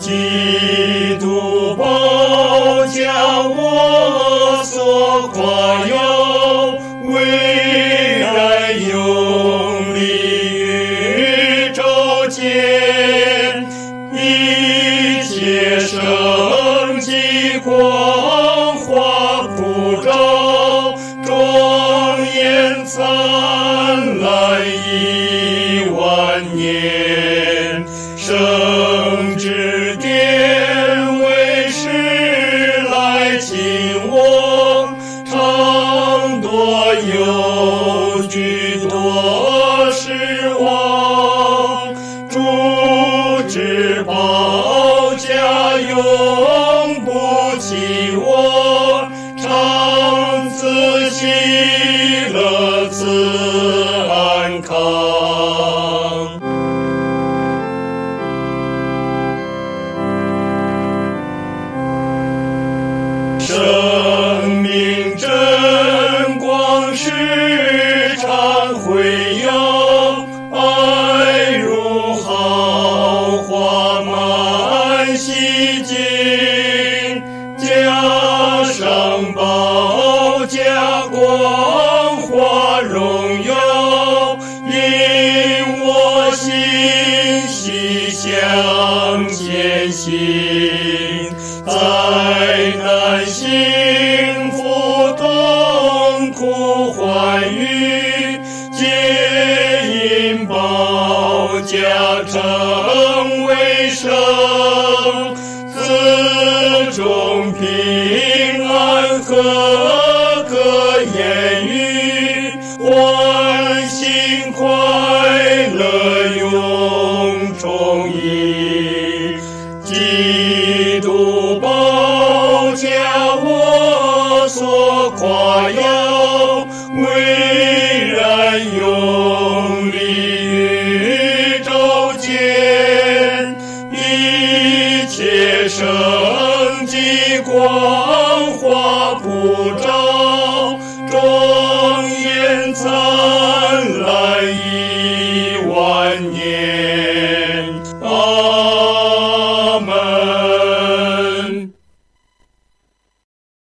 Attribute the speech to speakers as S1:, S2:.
S1: 基督宝将我所夸耀，巍然永立宇宙间，一切生机光华普照，庄严灿烂1万年，圣之典为师来请我，常多有许多失望，主之宝家永不弃我，常自喜乐自安康。生命真光时常辉耀，爱如豪华满洗净，加上宝加光华荣耀，因我心喜向前行，灾难幸福痛苦欢愉，皆因宝加成为圣，自中平安和歌言语，欢欣快乐永充溢，基督宝加我所夸耀，巍然永立宇宙间，一切生机光华普照，庄严灿烂